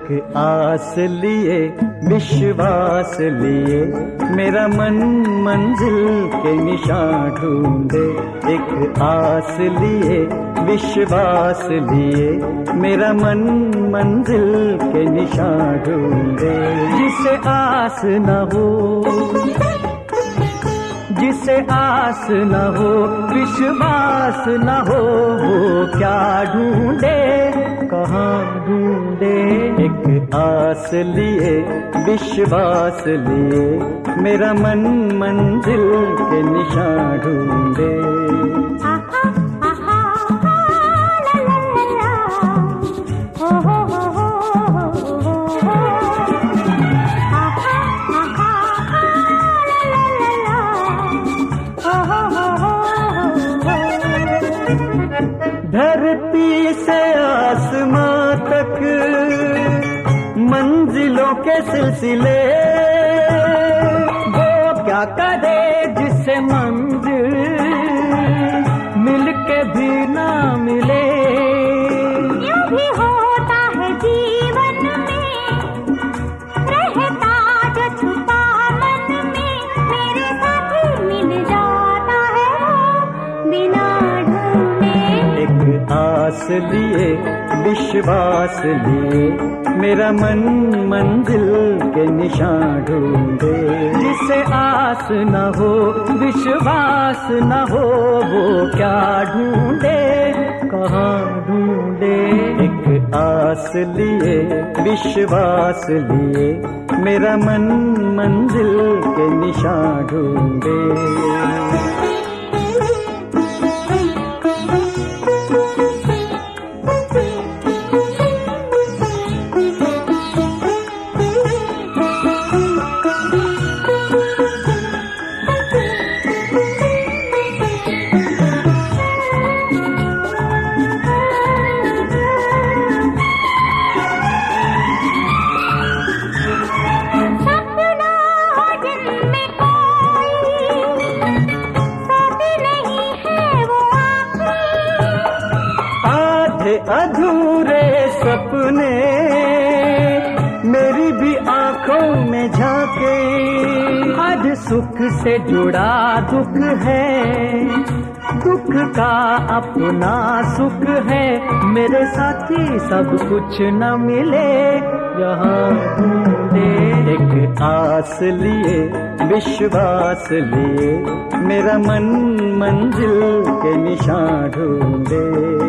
एक आस लिए विश्वास लिए मेरा मन मंजिल के निशान ढूंढे। एक आस लिए विश्वास लिए मेरा मन मंजिल के निशान ढूंढे। जिसे आस न हो, जिसे आस न हो, विश्वास न हो, वो क्या ढूंढे, कहाँ ढूंढे। एक आस लिए विश्वास लिए मेरा मन मंजिल के निशान ढूंढे। धरती से आसमां तक मंजिलों के सिलसिले, वो क्या करे जिससे मंजिल मिलके भी ना मिले। यूं भी होता है जीवन में, रहता जो छुपा मन में, मेरे साथी मिल जाता है वो बिना आस लिए विश्वास लिए मेरा मन मंजिल के निशान ढूंढे। जिसे आस न हो, विश्वास न हो, वो क्या ढूंढे, कहाँ ढूंढे। एक आस लिए विश्वास लिए मेरा मन मंजिल के निशान ढूंढे। अधूरे सपने मेरी भी आंखों में झांके, आज सुख से जुड़ा दुख है, दुख का अपना सुख है। मेरे साथी सब कुछ न मिले, यहाँ ढूंढे। एक आस लिए विश्वास लिए मेरा मन मंजिल के निशान ढूंढे।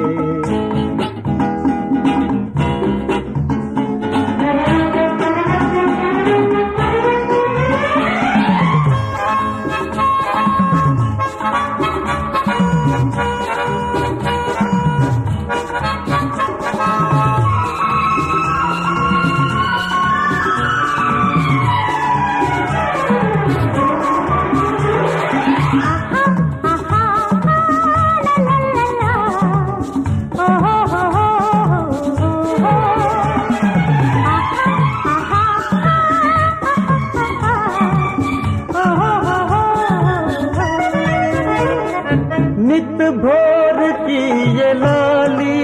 नित भोर की ये लाली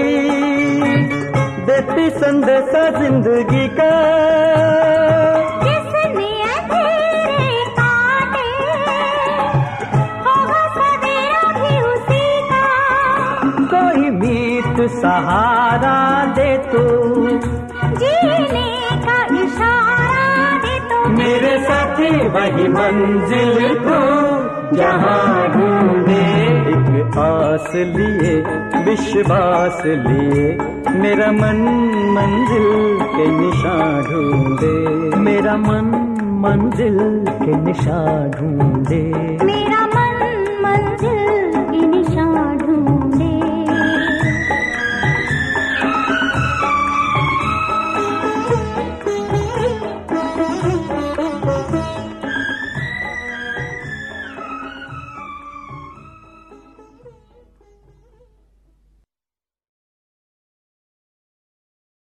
देती संदेशा जिंदगी का, जिसने अंधेरे काटे होगा सवेरा भी उसी का। कोई मीत सहारा दे तो, जीने का इशारा दे तो, मेरे साथी वही मंजिल को जहाँ ढूंढे। एक आस लिए विश्वास लिए मेरा मन मंजिल के निशान ढूंढे। मेरा मन मंजिल के निशान ढूंढे। मेरा